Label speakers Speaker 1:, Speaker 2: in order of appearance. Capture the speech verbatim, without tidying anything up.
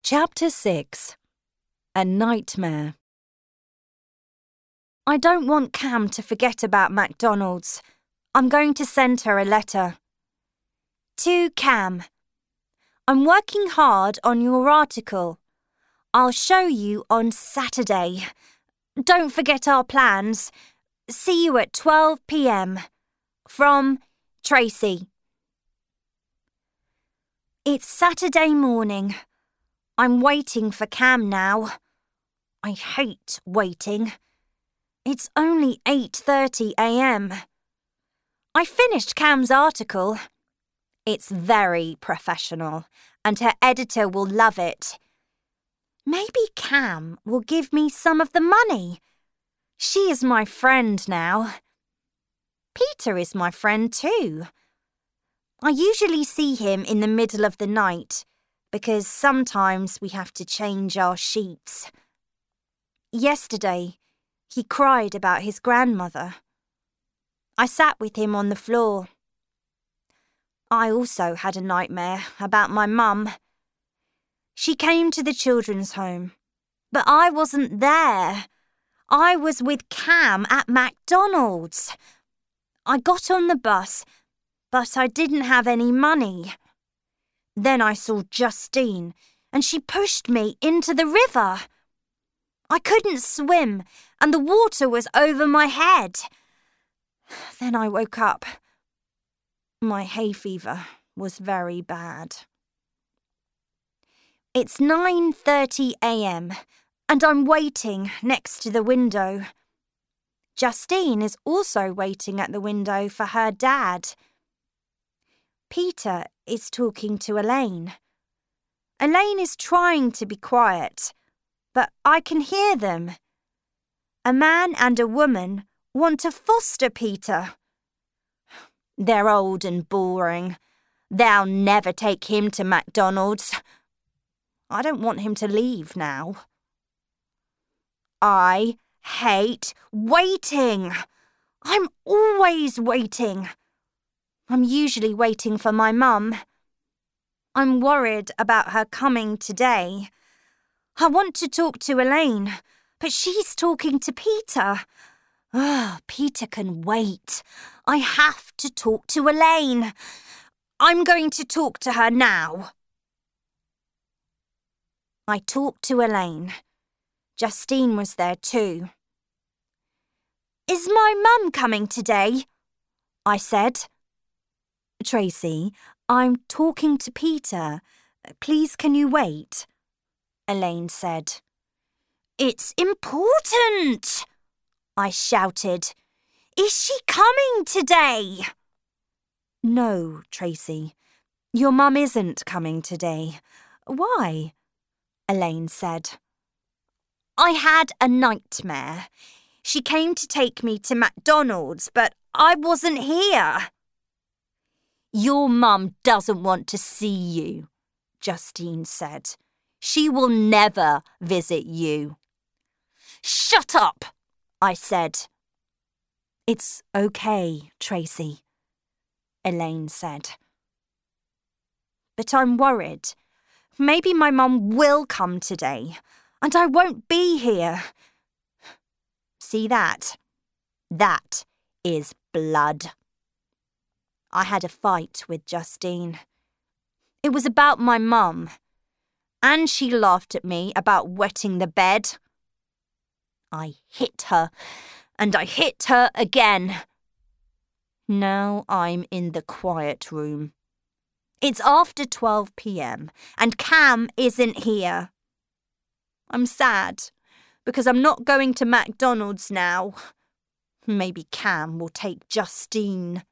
Speaker 1: Chapter six. A Nightmare. I don't want Cam to forget about McDonald's. I'm going to send her a letter. To Cam. I'm working hard on your article. I'll show you on Saturday. Don't forget our plans. See you at twelve p m. From Tracy. It's Saturday morning. I'm waiting for Cam now. I hate waiting. It's only eight thirty a m. I finished Cam's article. It's very professional, and her editor will love it. Maybe Cam will give me some of the money. She is my friend now. Peter is my friend too. I usually see him in the middle of the night, because sometimes we have to change our sheets. Yesterday, he cried about his grandmother. I sat with him on the floor. I also had a nightmare about my mum. She came to the children's home, but I wasn't there. I was with Cam at McDonald's. I got on the bus, but I didn't have any money. Then I saw Justine, and she pushed me into the river. I couldn't swim, and the water was over my head. Then I woke up. My hay fever was very bad. It's nine thirty a m, and I'm waiting next to the window. Justine is also waiting at the window for her dad. Peter is talking to Elaine. Elaine is trying to be quiet, but I can hear them. A man and a woman want to foster Peter. They're old and boring. They'll never take him to McDonald's. I don't want him to leave now. I hate waiting. I'm always waiting. I'm usually waiting for my mum. I'm worried about her coming today. I want to talk to Elaine, but she's talking to Peter. Oh, Peter can wait. I have to talk to Elaine. I'm going to talk to her now. I talked to Elaine. Justine was there too. Is my mum coming today? I said. Tracy, I'm talking to Peter. Please, can you wait? Elaine said. It's important, I shouted. Is she coming today? No, Tracy. Your mum isn't coming today. Why? Elaine said. I had a nightmare. She came to take me to McDonald's, but I wasn't here. Your mum doesn't want to see you, Justine said. She will never visit you. Shut up, I said. It's okay, Tracy, Elaine said. But I'm worried. Maybe my mum will come today, and I won't be here. See that? That is blood. I had a fight with Justine. It was about my mum, and she laughed at me about wetting the bed. I hit her, and I hit her again. Now I'm in the quiet room. It's after twelve p m, and Cam isn't here. I'm sad, because I'm not going to McDonald's now. Maybe Cam will take Justine.